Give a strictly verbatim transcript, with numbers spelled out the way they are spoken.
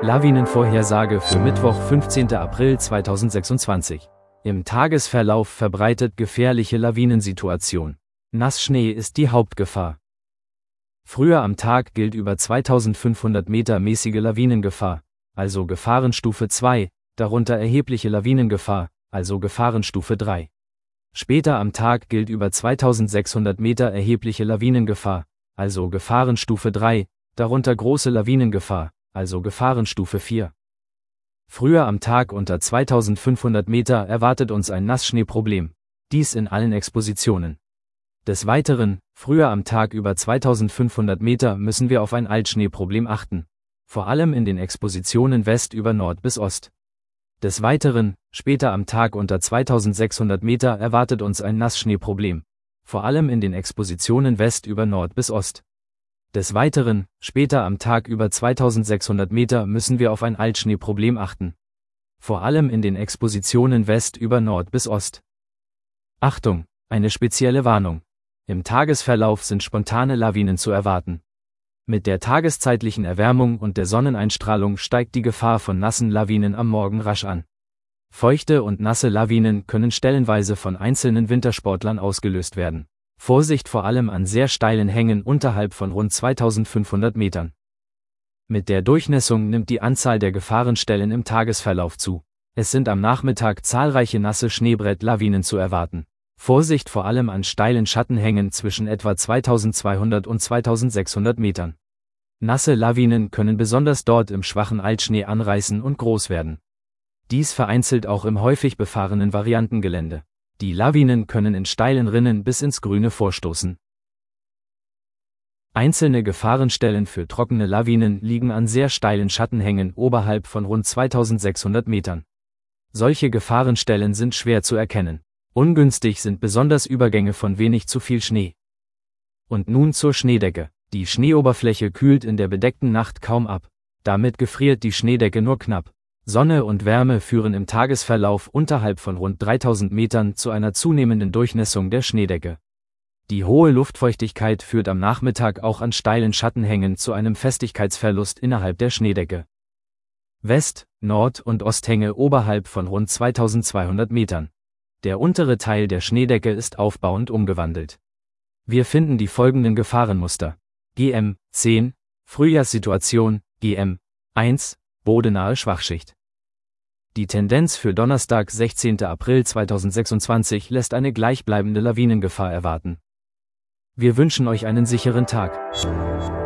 Lawinenvorhersage für Mittwoch, fünfzehnten April zweitausendsechsundzwanzig. Im Tagesverlauf verbreitet gefährliche Lawinensituation. Nassschnee ist die Hauptgefahr. Früher am Tag gilt über zweitausendfünfhundert Meter mäßige Lawinengefahr, also Gefahrenstufe zwei, darunter erhebliche Lawinengefahr, also Gefahrenstufe drei. Später am Tag gilt über zweitausendsechshundert Meter erhebliche Lawinengefahr, also Gefahrenstufe drei, darunter große Lawinengefahr, also Gefahrenstufe vier. Früher am Tag unter zweitausendfünfhundert Meter erwartet uns ein Nassschneeproblem, dies in allen Expositionen. Des Weiteren, früher am Tag über zweitausendfünfhundert Meter müssen wir auf ein Altschneeproblem achten, vor allem in den Expositionen West über Nord bis Ost. Des Weiteren, später am Tag unter zweitausendsechshundert Meter erwartet uns ein Nassschneeproblem, vor allem in den Expositionen West über Nord bis Ost. Des Weiteren, später am Tag über zweitausendsechshundert Meter müssen wir auf ein Altschneeproblem achten, vor allem in den Expositionen West über Nord bis Ost. Achtung, eine spezielle Warnung. Im Tagesverlauf sind spontane Lawinen zu erwarten. Mit der tageszeitlichen Erwärmung und der Sonneneinstrahlung steigt die Gefahr von nassen Lawinen am Morgen rasch an. Feuchte und nasse Lawinen können stellenweise von einzelnen Wintersportlern ausgelöst werden. Vorsicht vor allem an sehr steilen Hängen unterhalb von rund zweitausendfünfhundert Metern. Mit der Durchnässung nimmt die Anzahl der Gefahrenstellen im Tagesverlauf zu. Es sind am Nachmittag zahlreiche nasse Schneebrett-Lawinen zu erwarten. Vorsicht vor allem an steilen Schattenhängen zwischen etwa zweitausendzweihundert und zweitausendsechshundert Metern. Nasse Lawinen können besonders dort im schwachen Altschnee anreißen und groß werden. Dies vereinzelt auch im häufig befahrenen Variantengelände. Die Lawinen können in steilen Rinnen bis ins Grüne vorstoßen. Einzelne Gefahrenstellen für trockene Lawinen liegen an sehr steilen Schattenhängen oberhalb von rund zweitausendsechshundert Metern. Solche Gefahrenstellen sind schwer zu erkennen. Ungünstig sind besonders Übergänge von wenig zu viel Schnee. Und nun zur Schneedecke. Die Schneeoberfläche kühlt in der bedeckten Nacht kaum ab. Damit gefriert die Schneedecke nur knapp. Sonne und Wärme führen im Tagesverlauf unterhalb von rund dreitausend Metern zu einer zunehmenden Durchnässung der Schneedecke. Die hohe Luftfeuchtigkeit führt am Nachmittag auch an steilen Schattenhängen zu einem Festigkeitsverlust innerhalb der Schneedecke. West-, Nord- und Osthänge oberhalb von rund zweitausendzweihundert Metern. Der untere Teil der Schneedecke ist aufbauend umgewandelt. Wir finden die folgenden Gefahrenmuster. G M zehn, Frühjahrssituation, G M eins, bodenahe Schwachschicht. Die Tendenz für Donnerstag, sechzehnten April zweitausendsechsundzwanzig lässt eine gleichbleibende Lawinengefahr erwarten. Wir wünschen euch einen sicheren Tag.